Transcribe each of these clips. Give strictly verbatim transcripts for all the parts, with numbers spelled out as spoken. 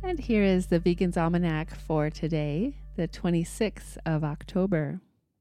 And here is the Vegan's Almanac for today, the twenty-sixth of October.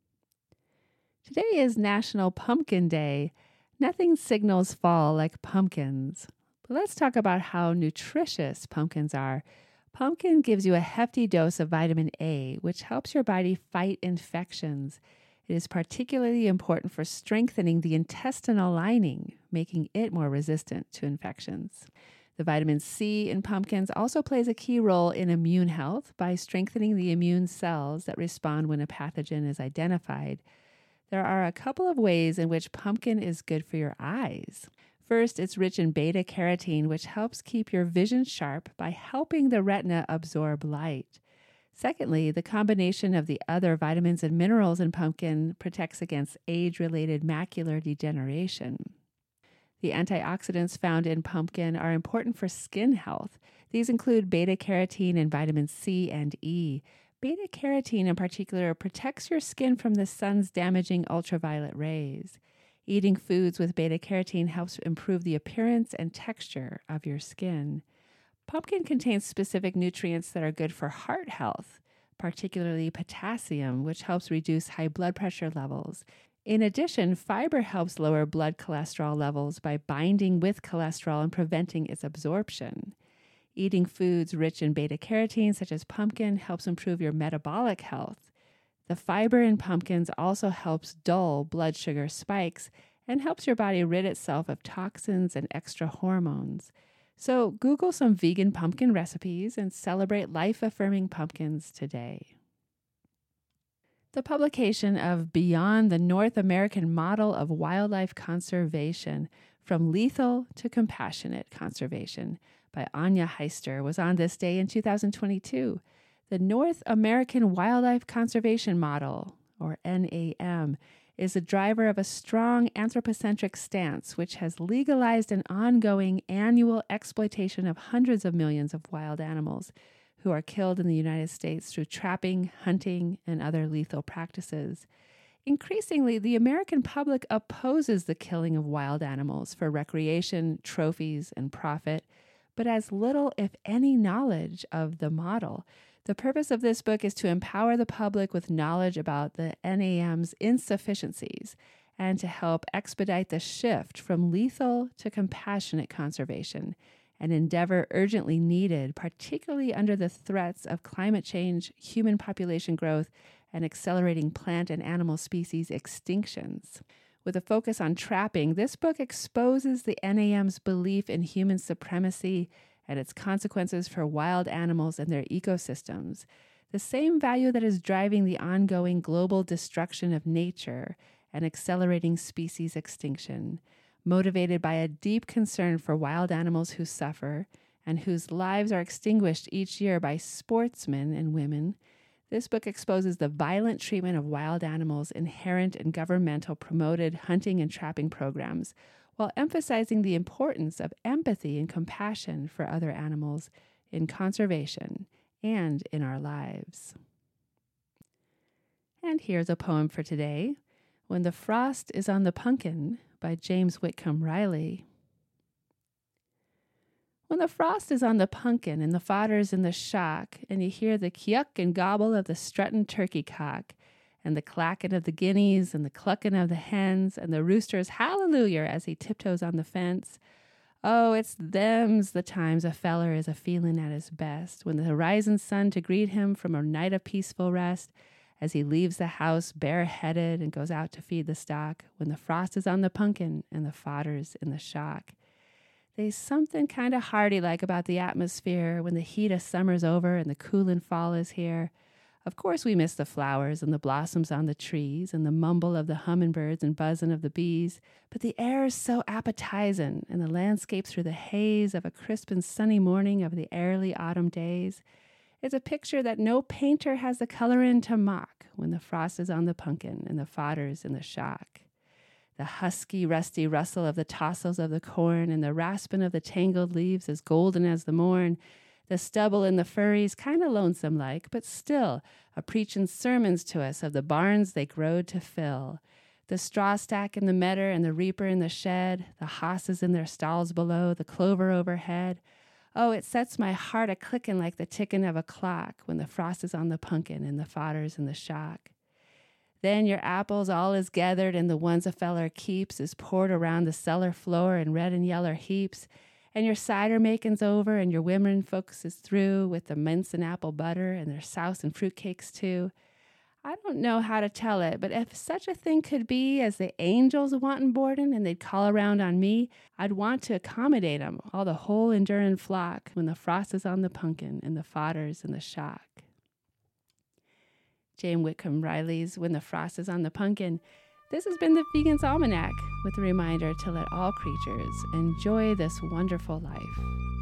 Today is National Pumpkin Day. Nothing signals fall like pumpkins. But let's talk about how nutritious pumpkins are. Pumpkin gives you a hefty dose of vitamin A, which helps your body fight infections. It is particularly important for strengthening the intestinal lining, making it more resistant to infections. The vitamin C in pumpkins also plays a key role in immune health by strengthening the immune cells that respond when a pathogen is identified. There are a couple of ways in which pumpkin is good for your eyes. First, it's rich in beta-carotene, which helps keep your vision sharp by helping the retina absorb light. Secondly, the combination of the other vitamins and minerals in pumpkin protects against age-related macular degeneration. The antioxidants found in pumpkin are important for skin health. These include beta-carotene and vitamin C and E. Beta-carotene in particular protects your skin from the sun's damaging ultraviolet rays. Eating foods with beta-carotene helps improve the appearance and texture of your skin. Pumpkin contains specific nutrients that are good for heart health, particularly potassium, which helps reduce high blood pressure levels. In addition, fiber helps lower blood cholesterol levels by binding with cholesterol and preventing its absorption. Eating foods rich in beta-carotene, such as pumpkin, helps improve your metabolic health. The fiber in pumpkins also helps dull blood sugar spikes and helps your body rid itself of toxins and extra hormones. So Google some vegan pumpkin recipes and celebrate life-affirming pumpkins today. The publication of Beyond the North American Model of Wildlife Conservation, From Lethal to Compassionate Conservation by Anya Heister was on this day in two thousand twenty-two. The North American Wildlife Conservation Model, or N A M, is the driver of a strong anthropocentric stance which has legalized an ongoing annual exploitation of hundreds of millions of wild animals who are killed in the United States through trapping, hunting, and other lethal practices. Increasingly, the American public opposes the killing of wild animals for recreation, trophies, and profit, but has little, if any, knowledge of the model. The purpose of this book is to empower the public with knowledge about the N A M's insufficiencies and to help expedite the shift from lethal to compassionate conservation, an endeavor urgently needed, particularly under the threats of climate change, human population growth, and accelerating plant and animal species extinctions. With a focus on trapping, this book exposes the N A M's belief in human supremacy and its consequences for wild animals and their ecosystems, the same value that is driving the ongoing global destruction of nature and accelerating species extinction. Motivated by a deep concern for wild animals who suffer and whose lives are extinguished each year by sportsmen and women, this book exposes the violent treatment of wild animals inherent in governmental promoted hunting and trapping programs, while emphasizing the importance of empathy and compassion for other animals in conservation and in our lives. And here's a poem for today, When the Frost is on the Pumpkin by James Whitcomb Riley. When the frost is on the pumpkin and the fodder's in the shock, and you hear the kyuck and gobble of the strutting turkey cock, and the clacking of the guineas, and the clucking of the hens, and the rooster's hallelujah as he tiptoes on the fence. Oh, it's them's the times a feller is a-feelin' at his best, when the rising sun to greet him from a night of peaceful rest, as he leaves the house bareheaded and goes out to feed the stock, when the frost is on the pumpkin and the fodder's in the shock. They's something kind of hearty-like about the atmosphere when the heat of summer's over and the coolin' fall is here. Of course we miss the flowers and the blossoms on the trees and the mumble of the hummingbirds and buzzin' of the bees, but the air is so appetizin', and the landscape through the haze of a crisp and sunny morning of the early autumn days is a picture that no painter has the color in to mock when the frost is on the pumpkin and the fodder's in the shock. The husky, rusty rustle of the tossels of the corn and the raspin' of the tangled leaves as golden as the morn. The stubble and the furries kind of lonesome-like, but still a-preachin' sermons to us of the barns they growed to fill. The straw stack in the medder and the reaper in the shed, the hosses in their stalls below, the clover overhead. Oh, it sets my heart a clickin' like the tickin' of a clock when the frost is on the punkin and the fodder's in the shock. Then your apples all is gathered and the ones a feller keeps is poured around the cellar floor in red and yeller heaps, and your cider makin's over and your women folks is through with the mince and apple butter and their souse and fruitcakes too. I don't know how to tell it, but if such a thing could be as the angels wantin' boardin' and they'd call around on me, I'd want to accommodate 'em, all the whole endurin' flock, when the frost is on the punkin and the fodder's in the shock. Jane Whitcomb Riley's When the Frost is on the Punkin. This has been the Vegan's Almanac, with a reminder to let all creatures enjoy this wonderful life.